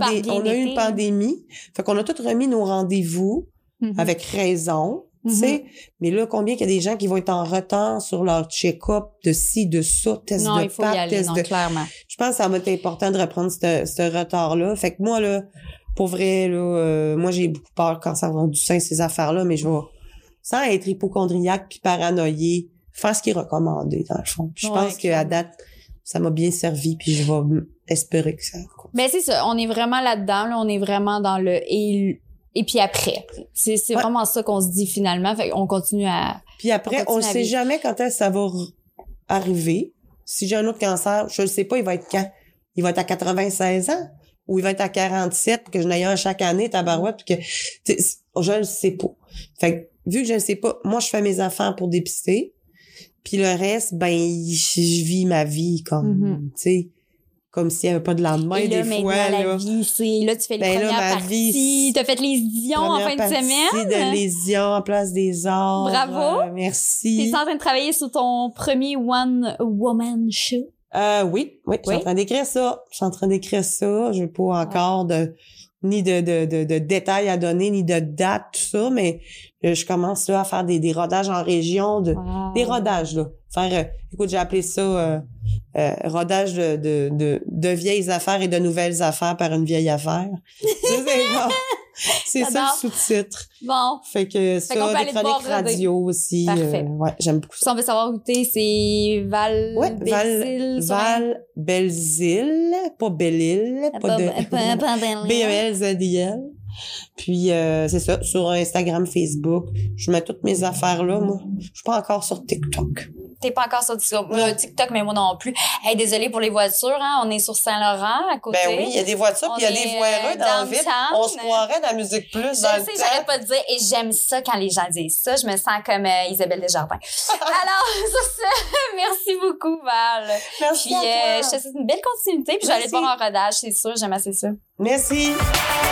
eu une pandémie. Fait qu'on a tous remis nos rendez-vous avec raison. Tu sais, mais là, combien qu'il y a des gens qui vont être en retard sur leur check-up de ci, de ça, test de il faut y aller, clairement. Je pense que ça va être important de reprendre ce retard-là. Fait que moi, là, pour vrai, là, moi, j'ai beaucoup peur quand ça va du sein, ces affaires-là, mais je vais, sans être hypochondriaque puis paranoïé, faire ce qui est recommandé, dans le fond. Je pense qu'à date, ça m'a bien servi puis je vais espérer que ça... Ben, c'est ça. On est vraiment là-dedans, là. On est vraiment dans le... Et puis après, c'est vraiment ça qu'on se dit finalement. Fait qu'on continue à... Puis après, on sait jamais quand est-ce que ça va arriver. Si j'ai un autre cancer, je le sais pas, il va être quand? Il va être à 96 ans? Ou il va être à 47 pour que je n'aille un chaque année, tabarouette, puis que... Je le sais pas. Fait que, vu que je le sais pas, moi, je fais mes affaires pour dépister. Puis le reste, ben, je vis ma vie comme, tu sais... Comme s'il n'y avait pas de lendemain, et là, des fois. La vie, c'est, là, tu fais les premières parties. T'as fait les Dion en fin de semaine. De les Dion en place des arts. Bravo. Merci. T'es en train de travailler sur ton premier One Woman Show? Oui. Je suis en train d'écrire ça. Je n'ai pas encore ni de détails à donner, ni de date, tout ça, mais je commence là à faire des rodages en région, des rodages, là. Écoute, j'ai appelé ça rodage de vieilles affaires et de nouvelles affaires par une vieille affaire. C'est ça le sous-titre. Bon. Fait que ça, des chroniques radio aussi. Parfait. J'aime beaucoup ça. Si on veut savoir où t'es, c'est Val Belzile, pas Belle-Île, pas de B-E-L-Z-I-L. Puis c'est ça, sur Instagram, Facebook, je mets toutes mes affaires là, moi. Je suis pas encore sur TikTok. T'es pas encore sur TikTok, mais moi non plus. Hey, désolée pour les voitures, hein. On est sur Saint-Laurent, à côté. Ben oui, il y a des voitures, puis il y a des voireux dans le vide. On se croirait dans la Musique Plus dans le temps. Je sais, j'arrête pas de dire, et j'aime ça quand les gens disent ça. Je me sens comme Isabelle Desjardins. Alors, sur ça, merci beaucoup, Val. Merci puis, à toi. je te souhaite une belle continuité, puis j'allais te voir en rodage, c'est sûr. J'aime assez ça. Merci.